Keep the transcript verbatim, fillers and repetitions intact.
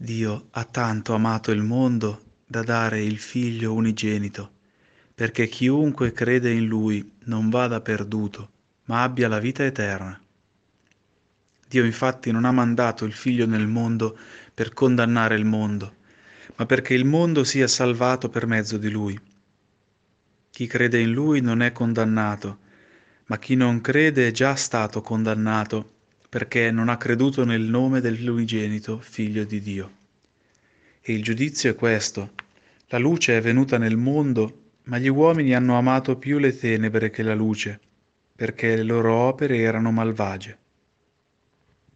Dio ha tanto amato il mondo da dare il Figlio unigenito, perché chiunque crede in Lui non vada perduto, ma abbia la vita eterna. Dio infatti non ha mandato il Figlio nel mondo per condannare il mondo, ma perché il mondo sia salvato per mezzo di Lui. Chi crede in Lui non è condannato, ma chi non crede è già stato condannato, perché non ha creduto nel nome dell'unigenito Figlio di Dio. E il giudizio è questo: la luce è venuta nel mondo, ma gli uomini hanno amato più le tenebre che la luce, perché le loro opere erano malvagie.